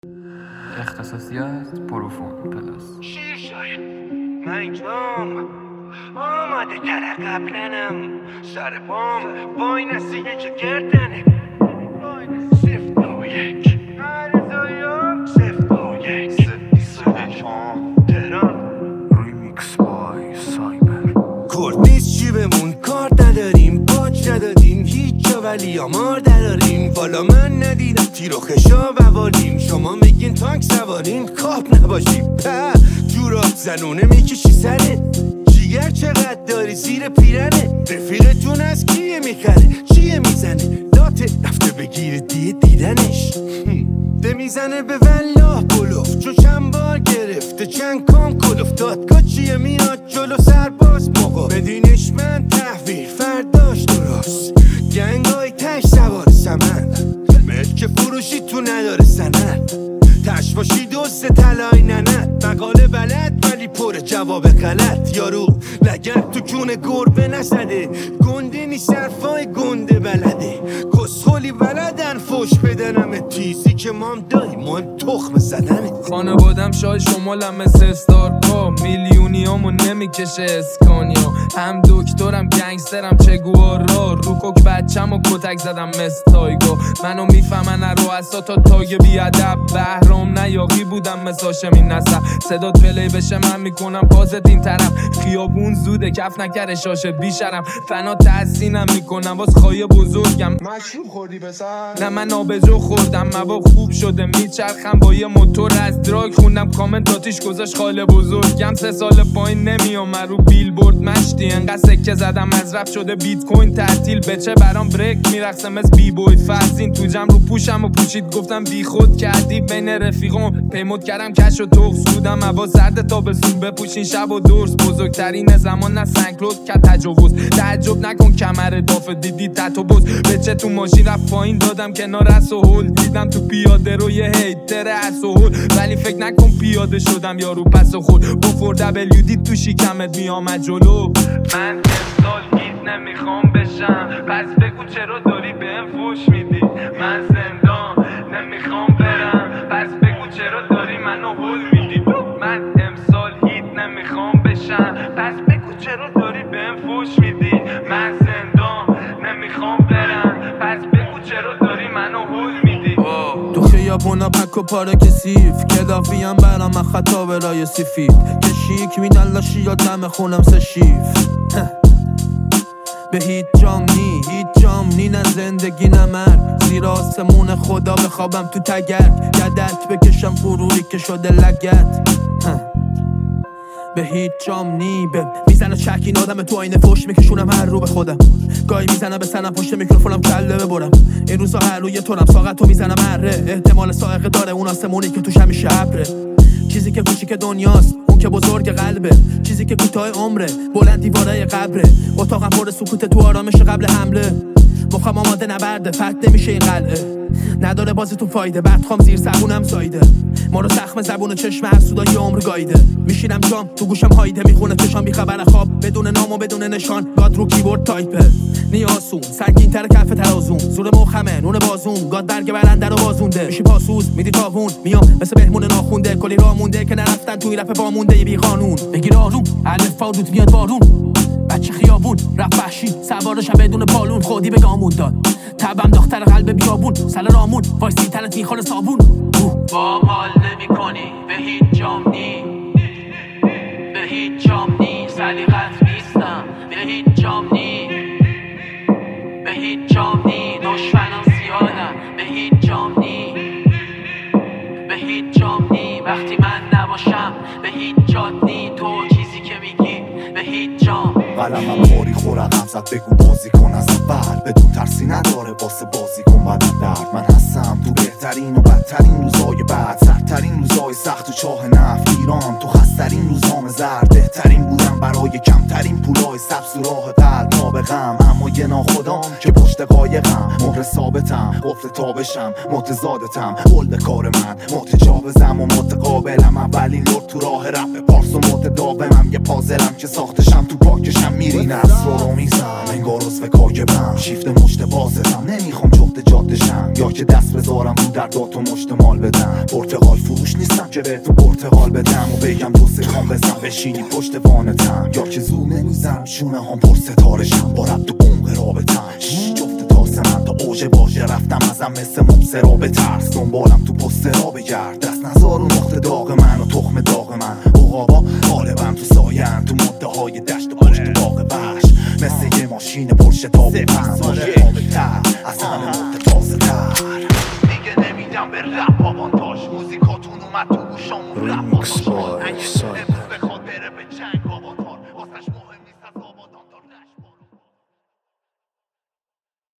اختصاصیات پروفون پلاس شیر شاید من اینجام آماده تر قبلنم سر بام وای نسیه که گردنه 0-1 عرضایا 0-1 تهران ریمیکس بای سایبر. کرد نیست چی بمون کار نداریم باج ندادیم هیچ جا ولی آمار نداریم والا من ندیدم تیر و خشا بوالیم شما میگین تانک سوارین کاپ نباشیم جوراب زنونه میکشی سره جیگر چقدر داری زیر پیرنه رفیقتون از کیه میخره چیه میزنه لاته رفته بگیره دیدنش ده میزنه به والله بلوف چون چند بار گرفته چند کام کلوف دادگاه چیه میاد جلو سرباز موقع بدینش من تحویل فرداش درست گنگای تش سوار سمن ملک فروشی تو نداره سند تش باشی دوست تلای نند مقاله بلد ولی پر جواب غلط یارو لگت تو کونه گربه نزده گنده نیست حرفای گنده بلده کسخولی بلدن فوش بدنم تیزی که مام دایی مهم تخم زدنه خانوادم شای شمالم مثل استارکا میلیونیامو نمیکشه اسکانیا هم دکترم گنگسترم چگوارا رو کوک بچم و کتک زدم مثل تایگا منو میفهمن رؤسا تا تاگ بیادب بهرام نیاقی بودم مثل هاشمی نسب صدات پلی بشه من میکنم بازت این طرف خیابون زوده کف نکره شاشه بیشرم فنا تحسینم میکنم واس خواهی بزرگم مشروب خوردی پسر؟ نه من آبجو خوردم مبا خوب شده میچرخم با یه موتور از دراگ خوندم کامنت آتیش گذاشت خاله بزرگم 3 سال پایین نمیام رو بیلبورد مشتی انقدر سکه زدم مصرف شده بیت کوین تعطیل بچه برام بریک میرقصه مثل بی بوی فرزین تو جمع رو پوشم و پوشید گفتم بی خود کردی بین رفیقم پیمود کردم کش و تغز بودم هوا سرد تابستون بپوشین شب و درس بزرگترین زمان نه سنکلوز که تجاوز تعجب نکن کمر دافه دیدی تتو بز بچه تو ماشین رفت پایین دادم کنار اس و هول دیدم تو پیاده رو یه هیتر اس و هول ولی فکر نکن پیاده شدم یارو پس و خود با 4WD تو شیکمت میامد جلو من امسال گیت نمیخوام بشم پس بگو چرا داری بهم فوش میدی من زندان نمیخوام برم پس بگو چرا داری منو هول میدی من امسال هیت نمیخوام بشم پس بگو چرا داری بهم فوش میدی من زندان نمیخوام برم پس بگو چرا داری منو هول میدی تو خیابونا پک و پاره کسیف کدافی هم برام من خطا برای سفید کشیک میدن لاشی یا دم خونم سه شیف به هیچ جام نی نه زندگی نه مرد زیر آسمون خدا بخوابم تو تگرگ گدت بکشم غروری که شده لگت به هیچ جام نی میزنه چکین آدم تو آینه فوش میکشونم هر رو به خودم گاهی میزنم به سنم پشت میکروفونم کله ببرم این روزا هر روی طورم ساقتو میزنم اره احتمال سائقه داره اون آسمونی که توش همیشه ابره چیزی که کوچیک دنیاست اون که بزرگ قلبه چیزی که کوتاه عمره بلند دیوارای قبره اتاقم پر سکوت تو آرامش قبل حمله مخم آماده نبرده فتح نمیشه این قلعه نداره بازی تو فایده بعد خوام زیر زبونم زایده ما رو زخم زبون و چشم حسودای عمر گایده میشینم جام تو گوشم هایده میخونه چشام بی خبر خواب بدون نام و بدون نشان گاد رو کیبورد تایپه نیاسون سنگین تر کف ترازون زور مخمه نون بازون گاد برگ برنده رو بازونده میشی پاسوز میدی تاون میام مثل بهمون ناخونده کلی راه مونده که نرفتن توی رپ وامونده بی قانون بگیر آروم الف فاروت میاد بارون بچه خیابون رفت وحشی سوارشم بدون پالون خودی به گامون داد تبم دختر قلب بیابون سل رامون وایسی تنت میخوره صابون با مال نمی کنی به هیچ جام نی به هیچ جام نی سلیقت نیستم به هیچ جام نی به هیچ جام نی دشمنم زیادم به هیچ جام نی به هیچ جام نی وقتی من نباشم به هیچ جات نی تو چیزی که میگی به هیچ جام قلمم باری خورقم زد بگو بازی کن از اول بدون ترسی نداره واسه بازی کن بدن درد من هستم تو بهترین و بدترین روزای بعد سرترین روزای سخت و چاه نفت ایران تو خسترین روزام زرد بهترین بودم برای کمترین پولای سبز و راه قلب نابغم اما یه ناخدام که پشت قایقم مهر ثابتم قفل تابشم متضادتم قلب کار من متجاوزم و متقابلم مقابلم اولین لور تو راه رپ پارس و متداومم یه پازلم که ساختشم تو پاکشم میرین اسرار رو میزم انگار عضو کاگبم شیفت مشت بازتم نمیخوام جفت جادشم یا که دست بذارم رو در داد و مشت مال بدم پرتقال فروش نیستم که به تو پرتقال بدم و بگم دو سکان بزن بشینی پشت وانتم یا که زور نمیزم شونه هم پر ستارشم با رب تو عمق رابطم جفت تاسه من تا اوج باشه رفتم ازم مثل مبصرا به ترس دنبالم تو پست را بگرد دست نزار و نقطه داغ من و تخم داغ من عقابا غالبم تو ساین تو مده های دشت و پشت باغ وحش مثل یه ماشین پرشتاب و پن باشه تر از همه متفاضل تر دیگه نمیدم به رپ آوانتاژ موزیکاتون اومد تو گوشامون رپ آوانتاژ